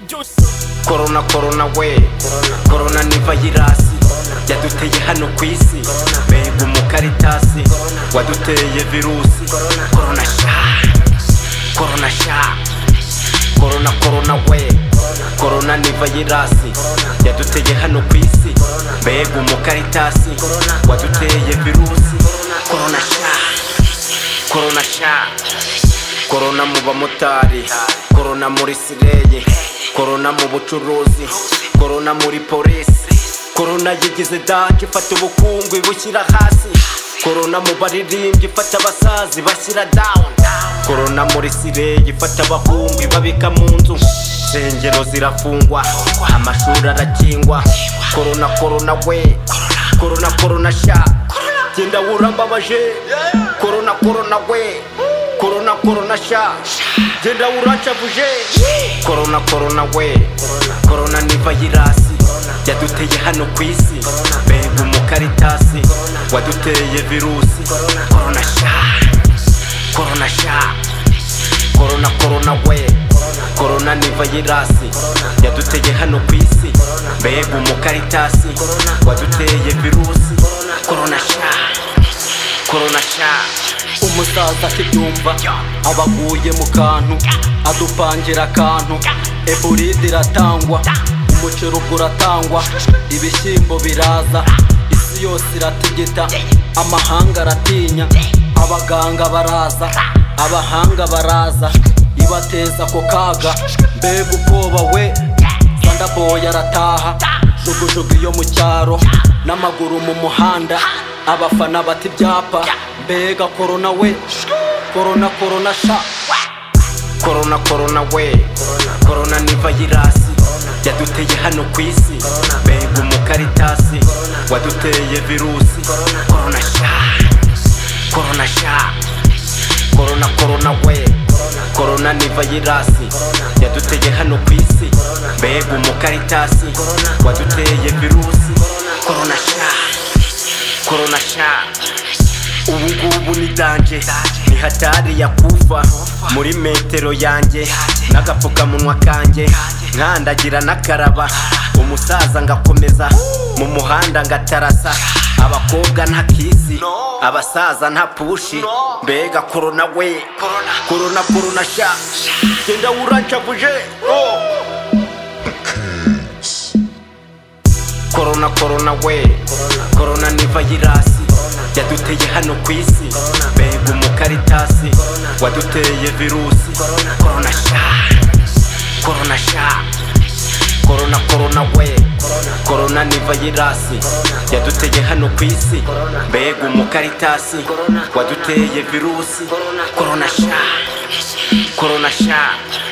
Corona corona we corona ni virus yaduteye hano kwisi mbega umukaritasi waduteye virusi corona sha corona we corona ni virus yaduteye hano kwisi mbega umukaritasi waduteye virusi corona sha corona mu bamotari corona muri sireye corona mu bucuruzi corona muri polisi corona yigize daje ifata ubukungu ibushyira hasi corona mu baririmbyi ifata abasazi bashyira down corona muri sireye ifata abahungu babika mu nzu insengero zirafungwa amashuri arakingwa corona we corona sha genda urambabaje corona we corona sha genda urancavuje corona we corona ni virus yaduteye hano kwisi mbega umukaritasi waduteye virusi corona we corona ni virus yaduteye hano kwisi mbega umukaritasi waduteye virusi corona sha umusaza kibyumva abaguye mu kantu adupangira akantu eburide iratangwa umuceri uratangwa ibishyimbo biraza isi yose iratigita amahanga aratinya abaganga baraza abahanga baraza ibateza ko kaga mbega ubwoba we Sandaboy arataha jugujugu iyo mu cyaro n'amaguru mu muhanda abafana bati byapa mbega corona we corona sha corona we corona ni virus yaduteye hano kwisi mbega umukaritasi waduteye virusi corona we corona ni virus yaduteye hano kwisi mbega umukaritasi waduteye virusi corona sha ubu ni danje ni hatari ya kufa muri metero yanjye n'agapfukamunwa kanjye nkandagira nakaraba umusaza ngakomeza mu muhanda ngatarasa abakobwa nta kisi abasaza nta pushi mbega corona we corona sha genda urancavuje corona we corona ni virus yaduteye hano kwisi mbega umukaritasi waduteye virusi corona we corona ni virus yaduteye hano kwisi mbega umukaritasi waduteye virusi corona sha